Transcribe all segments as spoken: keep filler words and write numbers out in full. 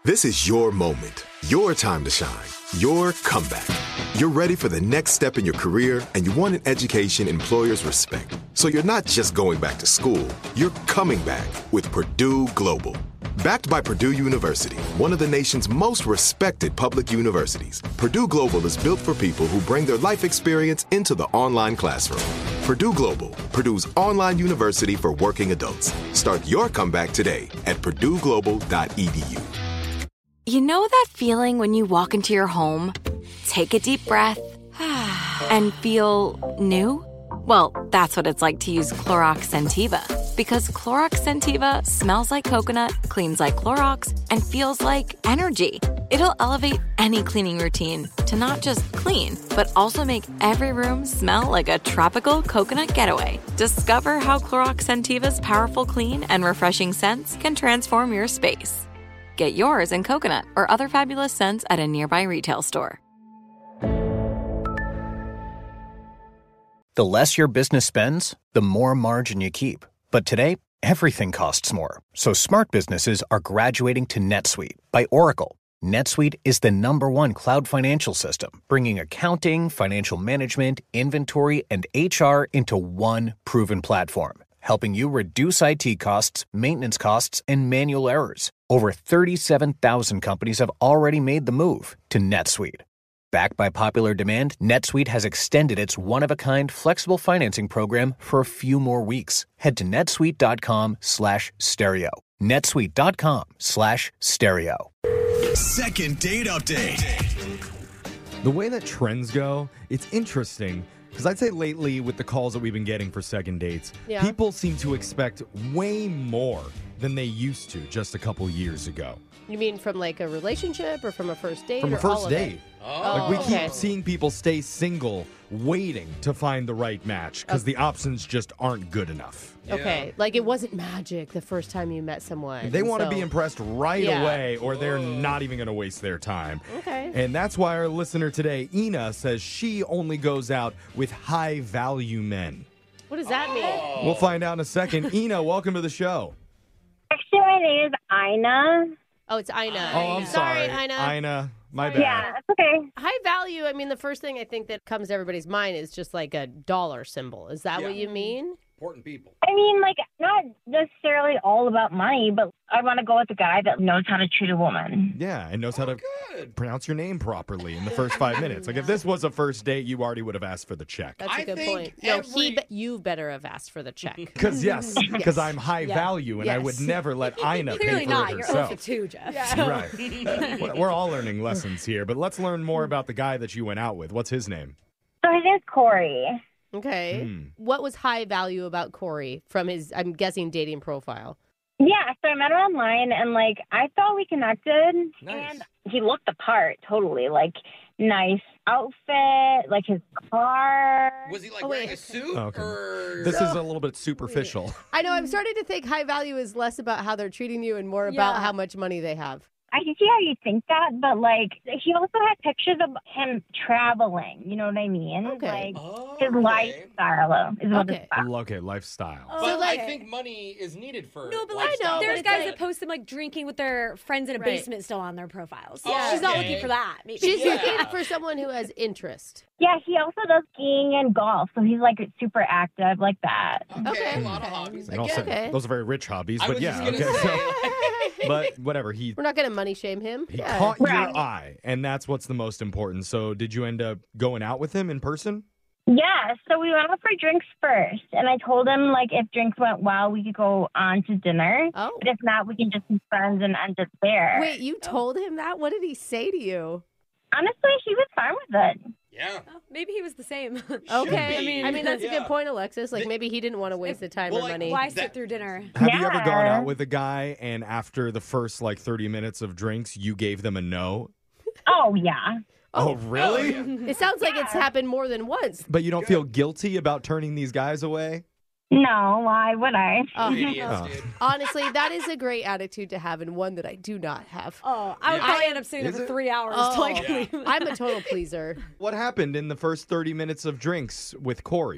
This is your moment, your time to shine, your comeback. You're ready for the next step in your career, and you want an education employers respect. So you're not just going back to school, you're coming back with Purdue Global. Backed by Purdue University, one of the nation's most respected public universities, Purdue Global is built for people who bring their life experience into the online classroom. Purdue Global, Purdue's online university for working adults. Start your comeback today at purdue global dot e d u. You know that feeling when you walk into your home, take a deep breath, and feel new? Well, that's what it's like to use Clorox Scentiva. Because Clorox Scentiva smells like coconut, cleans like Clorox, and feels like energy. It'll elevate any cleaning routine to not just clean, but also make every room smell like a tropical coconut getaway. Discover how Clorox Scentiva's powerful clean and refreshing scents can transform your space. Get yours in coconut or other fabulous scents at a nearby retail store. The less your business spends, the more margin you keep. But today, everything costs more. So smart businesses are graduating to NetSuite by Oracle. NetSuite is the number one cloud financial system, bringing accounting, financial management, inventory, and H R into one proven platform, helping you reduce I T costs, maintenance costs, and manual errors. Over thirty-seven thousand companies have already made the move to NetSuite. Backed by popular demand, NetSuite has extended its one-of-a-kind flexible financing program for a few more weeks. Head to netsuite.com slash stereo. netsuite.com slash stereo. Second date update. The way that trends go, it's interesting. Because I'd say lately, with the calls that we've been getting for second dates, Yeah. people seem to expect way more than they used to just a couple years ago. You mean from like a relationship or from a first date? From a or all first of date. it? Like we okay. keep seeing people stay single, waiting to find the right match because the options just aren't good enough. Okay, like it wasn't magic the first time you met someone. They want to so- be impressed right Yeah. away, or they're not even going to waste their time. Okay. And that's why our listener today, Ina, says she only goes out with high-value men. What does that mean? We'll find out in a second. Ina, welcome to the show. Actually, my name is Ina. Oh, it's Ina. Oh, I'm sorry. Ina. Ina, my bad. Yeah, that's okay. High value, I mean, the first thing I think that comes to everybody's mind is just like a dollar symbol. Is that what you mean? Important people. I mean, like, not necessarily all about money, but I want to go with a guy that knows how to treat a woman. Yeah, and knows how to Oh, Good. pronounce your name properly in the first five minutes. Like, if this was a first date, you already would have asked for the check. That's a I good think point. No, he, every- be- you better have asked for the check. Because, yes, because I'm high Yeah. value, and I would Yes. never let Ina Clearly pay for not. it You're herself. zero for two, Jeff. Yeah. Right. We're all learning lessons here, but let's learn more about the guy that you went out with. What's his name? So his name's Corey. Okay. Hmm. What was high value about Corey from his, I'm guessing, dating profile? Yeah, so I met him online, and, like, I thought we connected. Nice. And he looked the part, totally. Like, nice outfit, like his car. Was he like Oh, wearing wait. a suit? Okay. Or... This is a little bit superficial. I know. I'm starting to think high value is less about how they're treating you and more about Yeah. how much money they have. I can see how you think that, but, like, he also had pictures of him traveling. You know what I mean? Okay. Like, Oh, his okay. lifestyle is what Okay. it's about. Okay, lifestyle. Oh, But I okay. think money is needed for No, but I like, know, there's but guys it's that post them like drinking with their friends in a Right. basement still on their profiles. Yeah. She's not Okay. looking for that. Maybe. She's Yeah. looking for someone who has interest. Yeah, he also does skiing and golf, so he's, like, super active like that. Okay, Okay. a lot of Okay. hobbies. And I also, get it. Okay. those are very rich hobbies, I but was yeah. just gonna Okay, say. so, but whatever. He We're not going to money shame him. he Yeah. caught Right. your eye, and that's what's the most important. So, did you end up going out with him in person? Yeah, so we went out for drinks first, and I told him, like, if drinks went well, we could go on to dinner. Oh. But if not, we can just be friends and end it there. Wait, you told him that? What did he say to you? Honestly, he was fine with it. Yeah. Oh, maybe he was the same. Okay. be. I mean, that's a Yeah. good point, Alexis. Like, maybe he didn't want to waste the time Well, or like, money. Why That- sit through dinner? Have you ever gone Yeah. out with a guy, and after the first like thirty minutes of drinks, you gave them a no? Oh, yeah. Oh, really? It sounds like it's happened more than once. But you don't feel guilty about turning these guys away? No, why would I? Oh, Idiots, Oh. dude. honestly, that is a great attitude to have and one that I do not have. Oh, I would Yeah. probably end up sitting there Is for it? three hours Oh, to like leave. I'm a total pleaser. What happened in the first thirty minutes of drinks with Corey?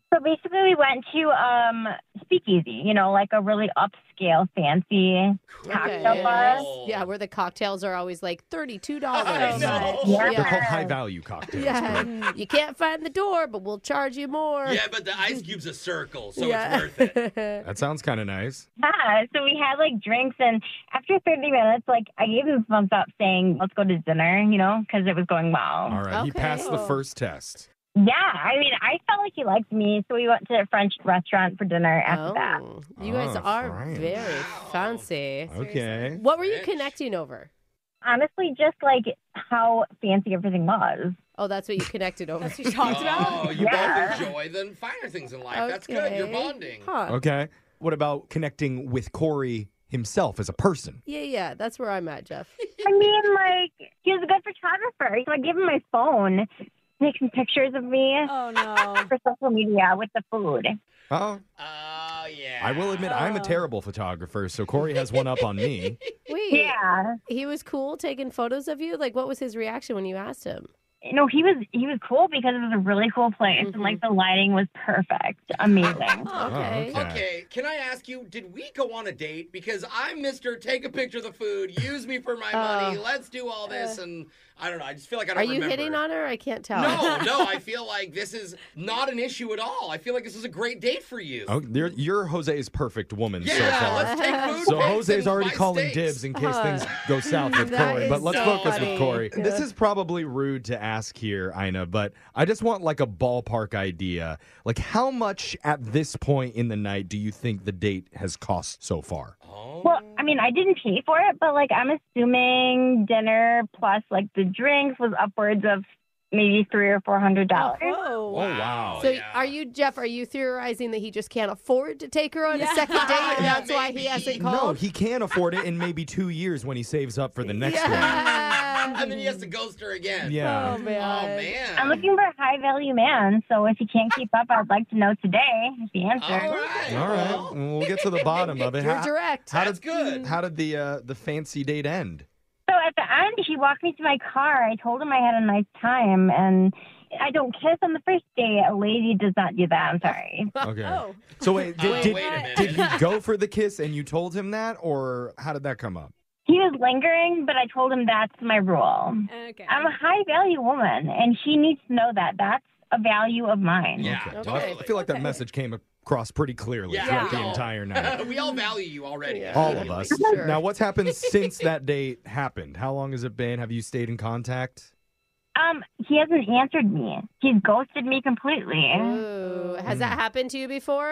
So basically, we went to um Speakeasy, you know, like a really upscale, fancy cocktail Okay. bar. Yeah, where the cocktails are always like thirty-two Oh, dollars. I know. Yeah. They're called high value cocktails. Yeah, you can't find the door, but we'll charge you more. Yeah, but the ice cube's a circle, so Yeah. it's worth it. That sounds kind of nice. Yeah, so we had like drinks, and after thirty minutes, like I gave him a thumbs up saying, let's go to dinner, you know, because it was going well. All right, he Okay. passed the first test. Yeah, I mean, I felt like he liked me, so we went to a French restaurant for dinner after that. Oh, you guys Oh, are French. very fancy. Okay. What were you French. connecting over? Honestly, just like how fancy everything was. Oh, that's what you connected over. That's what you talked about? Oh, you Yeah. both enjoy the finer things in life. That's good. You're Okay. bonding. Huh. Okay. What about connecting with Corey himself as a person? Yeah, yeah, that's where I'm at, Jeff. I mean, like, he was a good photographer, so I gave him my phone to take some pictures of me Oh, no. for social media with the food. Oh, Oh, yeah. I will admit I'm a Oh. terrible photographer, so Corey has one up on me. Wait, Yeah. he was cool taking photos of you? Like, what was his reaction when you asked him? You know, he was he was cool because it was a really cool place, and like the lighting was perfect, amazing. Okay. okay. Okay, can I ask you, did we go on a date? Because I'm Mister Take a picture of the food, use me for my money, let's do all this, and I don't know, I just feel like I don't Are you remember. hitting on her? I can't tell. No, no, I feel like this is not an issue at all. I feel like this is a great date for you. Oh, you're, you're Jose's perfect woman so yeah, far. let's take food So pics Jose's and already buy calling steaks. dibs in case Uh, things go south with that Corey. is But let's so focus funny. with Corey. Yeah. This is probably rude to ask here, Ina, but I just want like a ballpark idea. Like, how much at this point in the night do you think the date has cost so far? Oh. Well, I mean, I didn't pay for it, but like I'm assuming dinner plus like the drinks was upwards of maybe three or four hundred dollars. Whoa. Oh, wow. So yeah. are you, Jeff, are you theorizing that he just can't afford to take her on Yeah. a second date and Yeah, that's why he maybe. hasn't No, called? he can afford it in maybe two years when he saves up for the next one. yeah. And then he has to ghost her again. Yeah. Oh, man. Oh, man. I'm looking for a high value man, so if he can't keep up, I'd like to know today is the answer. All right. All right. well, We'll get to the bottom of it. You're How- direct. How That's did, good. How did the uh, the fancy date end? So at the end, he walked me to my car. I told him I had a nice time, and I don't kiss on the first date. A lady does not do that. I'm sorry. Okay. Oh. So wait, did, Oh, did, wait a minute. did he go for the kiss and you told him that, or how did that come up? He was lingering, but I told him that's my rule. Okay. I'm a high value woman, and he needs to know that. That's a value of mine. Yeah, Okay. Okay. Well, I totally. feel like that Okay. message came across pretty clearly Yeah, throughout we the all- entire night. we all value you already. Yeah. All of us. Sure. Now, what's happened since that date happened? How long has it been? Have you stayed in contact? Um, he hasn't answered me. He's ghosted me completely. Ooh. Has that happened to you before?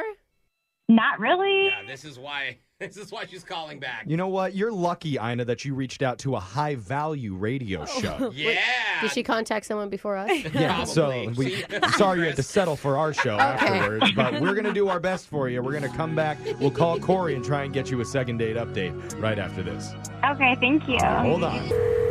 Not really. Yeah, this is why. This is why she's calling back. You know what? You're lucky, Ina, that you reached out to a high value radio show. Yeah. Did she contact someone before us? Yeah, so Probably. we, See? I'm sorry you had to settle for our show afterwards, but we're going to do our best for you. We're going to come back. We'll call Corey and try and get you a second date update right after this. Okay, thank you. Hold on.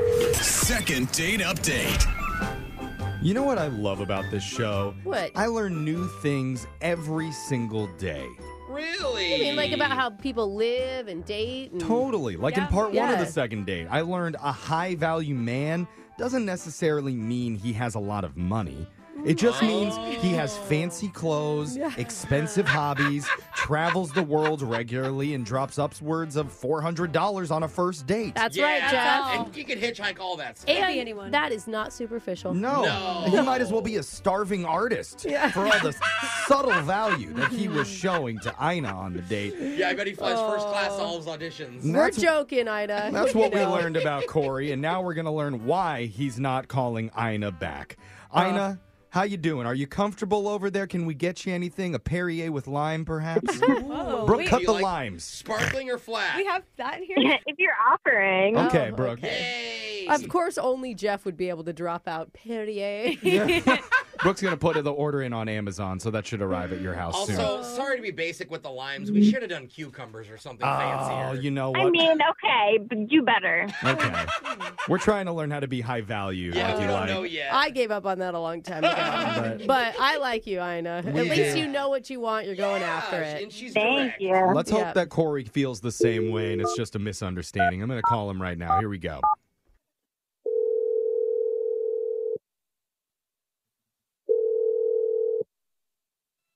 Second date update. You know what I love about this show? What? I learn new things every single day. Really? I mean, like about how people live and date. And... Totally. Like in Yeah. part one of Yeah. the second date, I learned a high value man doesn't necessarily mean he has a lot of money. It just means he has fancy clothes, expensive hobbies, travels the world regularly, and drops upwards of four hundred dollars on a first date. That's Yeah, right, Jeff. And you can hitchhike all that stuff. Could be And anyone. that is not superficial. No, No. he might as well be a starving artist for all the subtle value that he was showing to Ina on the date. Yeah, I bet he flies first class to all his auditions. And We're that's- joking, Ida. That's You what we know. learned about Corey, and now we're going to learn why he's not calling Ina back. Uh. Ina, how you doing? Are you comfortable over there? Can we get you anything? A Perrier with lime, perhaps? Whoa, Brooke, wait, cut You the like- limes. Sparkling or flat? we have that in here? If you're offering. Okay, Oh, Brooke. Yay! Of course, only Jeff would be able to drop out Perrier. Brooke's going to put the order in on Amazon, so that should arrive at your house soon. Also, sorry to be basic with the limes. We should have done cucumbers or something Oh, fancier. you know I what? mean, okay, but do better. Okay. We're trying to learn how to be high value. yeah, like we you don't like. know yet. I gave up on that a long time ago. But- but I like you, Ina. At We least did. you know what you want. You're going Yeah, after it. And she's Thank direct. you. Let's hope Yeah. that Corey feels the same way and it's just a misunderstanding. I'm going to call him right now. Here we go.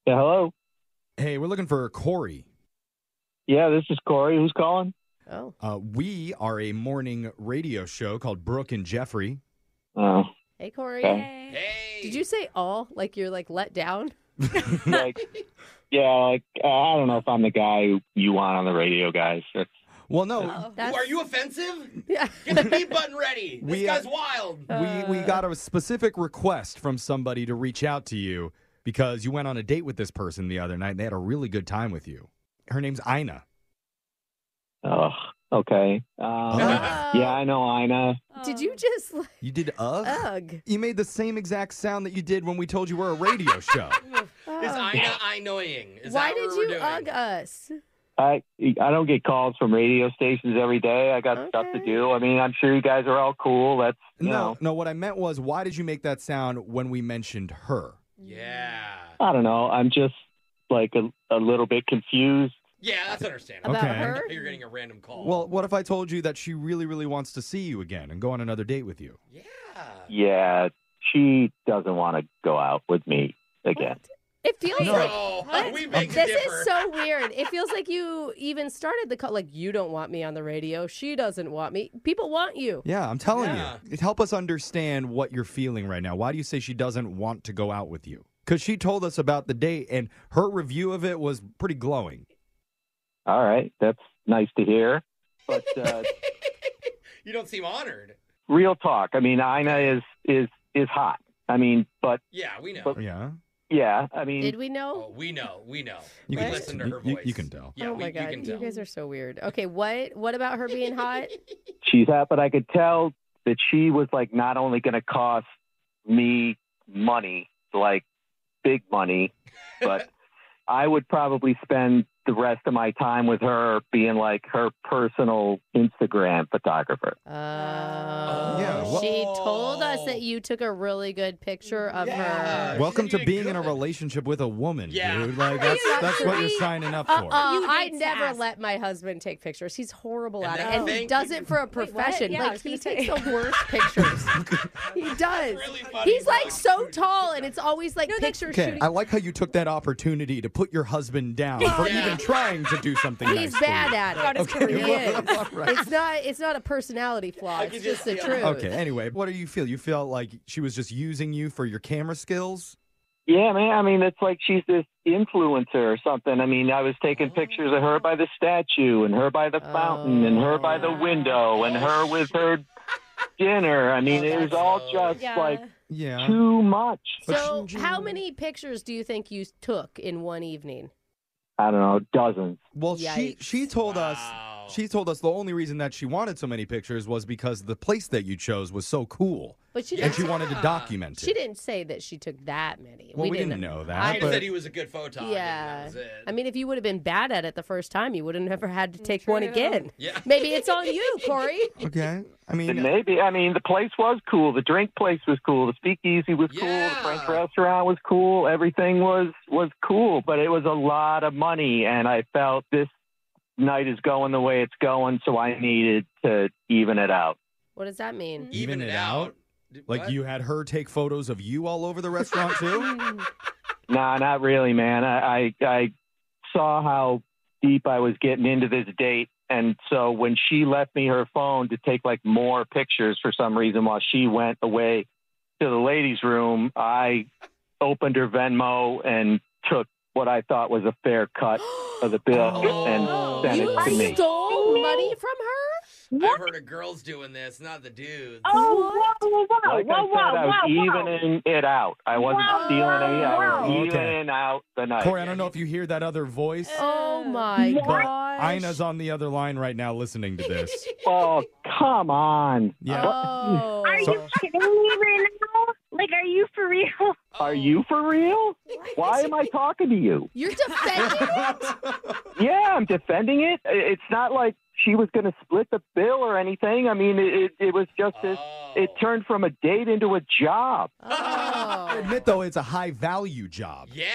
Yeah, hello. Hey, we're looking for Corey. Yeah, this is Corey. Who's calling? Oh. Uh, we are a morning radio show called Brooke and Jeffrey. Oh. Hey, Corey. Okay. Hey. Did you say all? Like you're like let down? like, yeah, like uh, I don't know if I'm the guy who you want on the radio, guys. That's, Well, no, Ooh, are you offensive? Yeah. Get the beat button ready. This We, guy's uh, wild. we we got a specific request from somebody to reach out to you because you went on a date with this person the other night and they had a really good time with you. Her name's Ina. oh, okay. Um, Oh. yeah, I know Ina. Did you just like, You did ugh? ugh? You made the same exact sound that you did when we told you we're a radio show. Is Ina annoying? Is Why that did what we're you doing? ugh us? I I don't get calls from radio stations every day. I got stuff to Okay. do. I mean, I'm sure you guys are all cool. That's you No, know. no, what I meant was why did you make that sound when we mentioned her? Yeah. I don't know. I'm just like a, a little bit confused. Yeah, that's understandable. About Okay. her? You're getting a random call. Well, what if I told you that she really, really wants to see you again and go on another date with you? yeah. Yeah, she doesn't want to go out with me again. It feels No. like Oh, we beg to this differ. is so weird. It feels like you even started the call. Like you don't want me on the radio. She doesn't want me. People want you. Yeah, I'm telling Yeah. you. Help us understand what you're feeling right now. Why do you say she doesn't want to go out with you? Because she told us about the date, and her review of it was pretty glowing. All right, that's nice to hear. But uh, You don't seem honored. real talk. I mean, Ina is is is hot. I mean, but Yeah, we know. But- Yeah, yeah, I mean, Did we know? Oh, we know. We know. you we can listen to you- her you- voice. You can tell. Yeah, oh we, my we god, can you tell. guys are so weird. Okay, what what about her being hot? she's hot. But I could tell that she was like not only going to cost me money, like big money, but I would probably spend the rest of my time with her being like her personal Instagram photographer. Oh, Yeah, well- she told us that you took a really good picture of Yeah. her. Welcome She to did being in a good. relationship with a woman, Yeah. dude. Like Are that's you that's what you're actually- signing up Uh, for. uh, You I did never ask. let my husband take pictures. He's horrible And at it, that- and he thank does you. it for a Wait, what? profession. Yeah, I like was he gonna takes say. the worst pictures. He does. really funny, He's like Brooke. so tall, and it's always like No, that's- pictures Okay, shooting. I like how you took that opportunity to put your husband down for Yeah. even trying to do something He's nice bad for you. at it. Throughout his Okay, career. He is. All right. It's not. It's not a personality flaw. I It's could just just the see truth. him. Okay, anyway, what do you feel? You feel like she was just using you for your camera skills? Yeah, man. I mean, it's like she's this influencer or something. I mean, I was taking pictures of her by the statue and her by the fountain and her by the window and her with her dinner. I mean, Oh, it was that's all so- just Yeah. like Yeah. too much. So, But she- how many pictures do you think you took in one evening? I don't know, dozens. Well, she Yikes. she told Wow. us she told us the only reason that she wanted so many pictures was because the place that you chose was so cool, But she and didn't. she wanted to Yeah. document it. She didn't say that she took that many. Well, we didn't know that, I I just but- said he was a good photog. and Yeah. that was it. I mean, if you would have been bad at it the first time, you wouldn't have ever had to take True. one again. Yeah. Maybe it's on you, Corey. Okay, I And mean, maybe, I mean, the place was cool. The drink place was cool. The speakeasy was cool. Yeah. The French restaurant was cool. Everything was was cool, but it was a lot of money, and I felt this night is going the way it's going, so I needed to even it out. What does that mean? Even it out? like What? you had her take photos of you all over the restaurant too. Nah, not really, man. I, I I saw how deep I was getting into this date, and so when she left me her phone to take like more pictures for some reason while she went away to the ladies' room, I opened her Venmo and took what I thought was a fair cut of the bill Oh. and sent You it to me. stole money from her? I've heard of girls doing this, not the dudes. Oh, whoa, whoa, whoa, Like whoa, I whoa, said, I was whoa, whoa. evening it out. I wasn't Whoa, stealing any. I was whoa. Okay. evening out the night. Corey, I don't know if you hear that other voice, Oh my but gosh. Ina's on the other line right now listening to this. Oh, come on. Yeah. Oh. Are So- you kidding me right now? Like, are you for real? Are you for real? Why am I talking to you? You're defending it? Yeah, I'm defending it. It's not like she was going to split the bill or anything. I mean, it, it, it was just this, Oh. it turned from a date into a job. I Oh. admit though, it's a high value job. Yeah.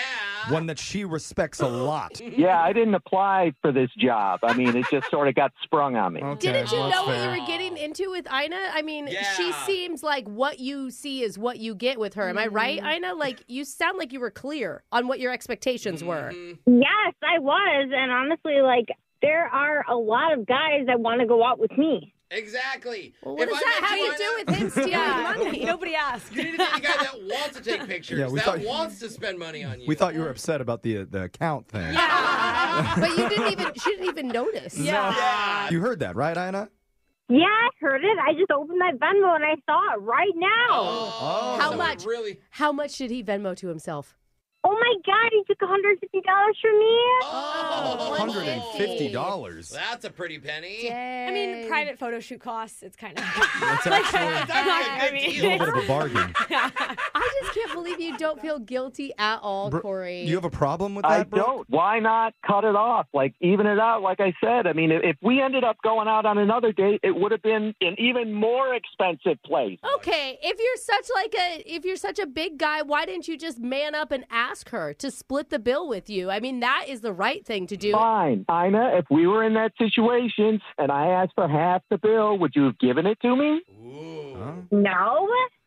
one that she respects a lot. Yeah, I didn't apply for this job. I mean, it just sort of got sprung on me. Okay, Didn't you well, know that's what fair. you were getting into with Ina? I mean, Yeah. she seems like what you see is what you get with her. Am I right, Ina? Like, you sound like you were clear on what your expectations were. Yes, I was. And honestly, like, there are a lot of guys that want to go out with me. Exactly. Well, what If does I that met have you, to do Ina, with him stealing Yeah, money? nobody asked. You need to date a guy that wants to take pictures, Yeah, we that thought- wants to spend money on you. We thought you were upset about the the account thing. But you didn't even, she didn't even notice. Yeah. You heard that, right, Ina? Yeah, I heard it. I just opened my Venmo and I saw it right now. Oh, How so much? Really? How much did he Venmo to himself? Oh my God, he took one hundred fifty dollars from me. Oh, one hundred fifty dollars. That's a pretty penny. I mean, private photo shoot costs, it's kind of. That's actually That's a I good mean- a deal. little bit of a bargain. I just can't believe you don't feel guilty at all, Bro- Corey. You have a problem with I that, Brooke? don't. Why not cut it off? Like, even it out, like I said. I mean, if if we ended up going out on another date, it would have been an even more expensive place. Okay, if you're such like a if you're such a big guy, why didn't you just man up and ask her to split the bill with you? I mean, that is the right thing to do. Fine. Ina, if we were in that situation and I asked for half the bill, would you have given it to me? Ooh. No.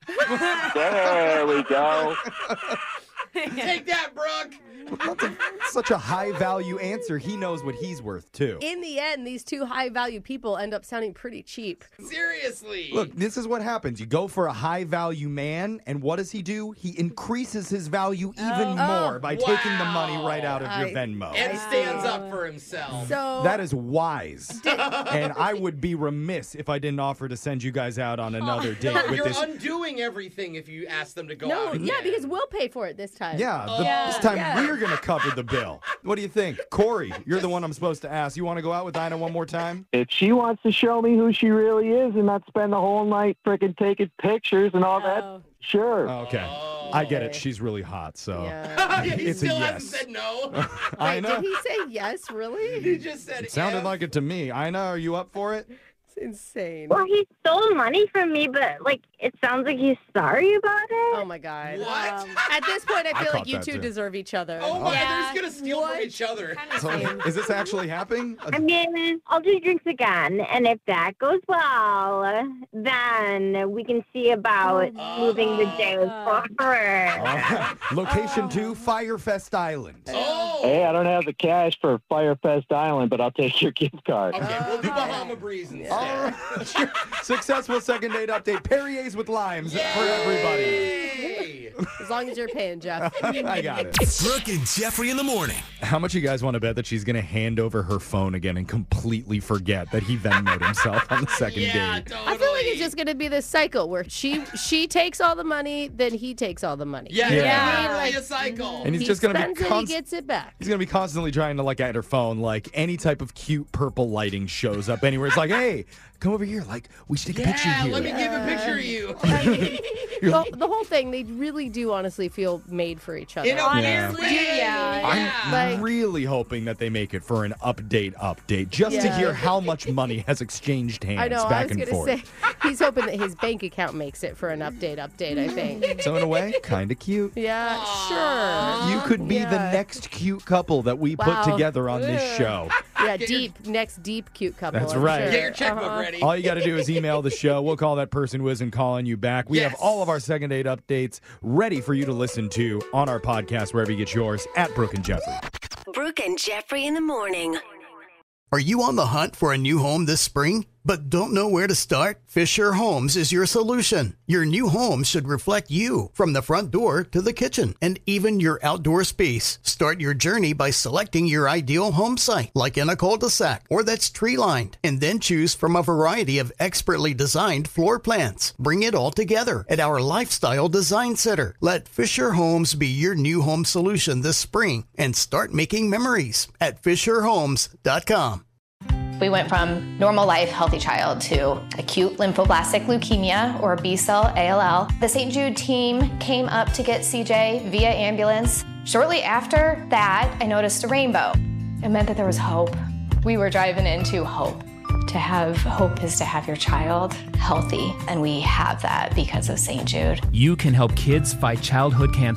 There we go. Take that, Brooke. That's a, such a high value answer. He knows what he's worth, too. In the end, these two high value people end up sounding pretty cheap. Seriously. Look, this is what happens. You go for a high value man, and what does he do? He increases his value even more by taking the money right out of your I- Venmo. and stands up for himself. So That is wise. And I would be remiss if I didn't offer to send you guys out on another date No, with you're this. undoing everything if you ask them to go no, out again. yeah, because we'll pay for it this time. Yeah, the, Yeah. this time Yeah. we're going to cover the bill. What do you think? Corey, you're the one I'm supposed to ask. You want to go out with Ina one more time? If she wants to show me who she really is and not spend the whole night freaking taking pictures and all Oh. that, sure. Okay. I get it. She's really hot, so Yeah. Yeah, he it's a still yes. hasn't said no. Wait, Ina, did he say yes, really? He just said it sounded yes. like it to me. Ina, are you up for it? It's insane. Well, he stole money from me, but like it sounds like he's sorry about it. Oh my God. What? Um, at this point, I I feel like caught you that two too. deserve each other. Oh my, Yeah. they're just gonna steal What? from each other. Kind of So, same. is this actually happening? I mean, I'll do drinks again, and if that goes well, then we can see about moving the day forward. Uh, location two, Firefest Island. Oh. Hey, I don't have the cash for Firefest Island, but I'll take your gift card. Okay, we'll do Bahama Breeze instead. All right. Successful second date update. Perrier's with limes for everybody. Yay. As long as you're paying, Jeff. I got it. Brooke and Jeffrey in the morning. How much you guys want to bet that she's going to hand over her phone again and completely forget that he Venmo'd himself on the second Yeah, date? totally. I feel like it's just going to be this cycle where she she takes all the money, then he takes all the money. Yeah, Yeah. yeah. Yeah. Like, a cycle. And he's he just going to spends be it, const- he gets it back. He's going to be constantly trying to look at her phone like any type of cute purple lighting shows up anywhere. It's like, hey, come over here. Like, we should take a picture yeah, here. let me give a picture of you. the, the whole thing, they really do honestly feel made for each other. In a Yeah. weird way. Yeah. I'm Like- really hoping that they make it for an update update just to Yeah. hear how much money has exchanged hands I know, I back was and going to forth. say, he's hoping that his bank account makes it for an update update, I think. So in a way, kind of cute. Yeah, sure. You could be the Yeah. next cute couple that we Wow. put together on this Ugh. show. Yeah, Get your- deep, next deep cute couple. That's I'm right. sure. Get your checkbook Uh-huh. ready. All you got to do is email the show. We'll call that person who isn't calling you back. We have Yes. all of our second date updates ready for you to listen to on our podcast, wherever you get yours, at Brooke and Jeffrey. Brooke and Jeffrey in the morning. Are you on the hunt for a new home this spring, but don't know where to start? Fisher Homes is your solution. Your new home should reflect you, from the front door to the kitchen, and even your outdoor space. Start your journey by selecting your ideal home site, like in a cul-de-sac or that's tree-lined, and then choose from a variety of expertly designed floor plans. Bring it all together at our Lifestyle Design Center. Let Fisher Homes be your new home solution this spring and start making memories at fisher homes dot com. We went from normal life, healthy child to acute lymphoblastic leukemia, or B-cell A L L. The Saint Jude team came up to get C J via ambulance. Shortly after that, I noticed a rainbow. It meant that there was hope. We were driving into hope. To have hope is to have your child healthy, and we have that because of Saint Jude. You can help kids fight childhood cancer.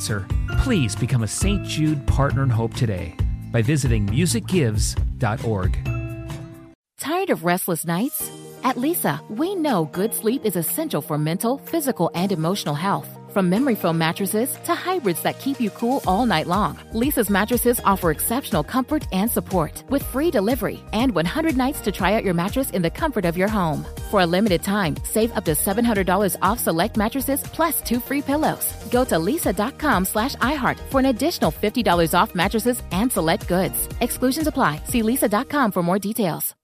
Please become a Saint Jude Partner in Hope today by visiting music gives dot org. Tired of restless nights? At Leesa, we know good sleep is essential for mental, physical, and emotional health. From memory foam mattresses to hybrids that keep you cool all night long, Leesa's mattresses offer exceptional comfort and support with free delivery and one hundred nights to try out your mattress in the comfort of your home. For a limited time, save up to seven hundred dollars off select mattresses plus two free pillows. Go to leesa.com slash iHeart for an additional fifty dollars off mattresses and select goods. Exclusions apply. See leesa dot com for more details.